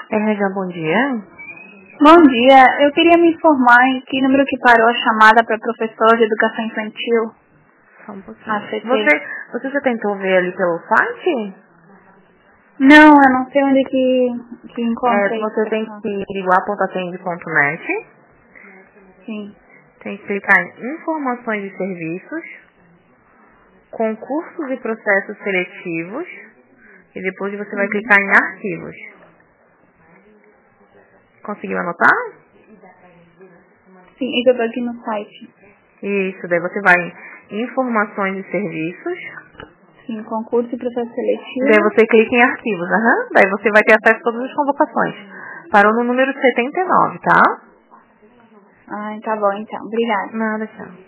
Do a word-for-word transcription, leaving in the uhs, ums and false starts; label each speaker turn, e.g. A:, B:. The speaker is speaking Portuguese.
A: É, Região, bom dia.
B: Bom dia, eu queria me informar em que número que parou a chamada para professor de educação infantil.
A: Só um pouquinho.
B: A C T.
A: Você, você já tentou ver ali pelo site?
B: Não, eu não sei onde que, que encontra
A: É,
B: isso.
A: você tem que ir igual ponto atende ponto net.
B: Sim.
A: Tem que clicar em informações de serviços, concursos e processos seletivos, e depois você vai
B: Uhum.
A: clicar em arquivos. Conseguiu anotar?
B: Sim, eu tô aqui no site.
A: Isso, daí você vai em informações de serviços,
B: Sim, concurso e processo
A: daí
B: seletivo.
A: você clica em arquivos, aham. Daí você vai ter acesso a todas as convocações. Parou no número setenta e nove, tá?
B: Ah, tá bom então. Obrigada.
A: Nada, tchau.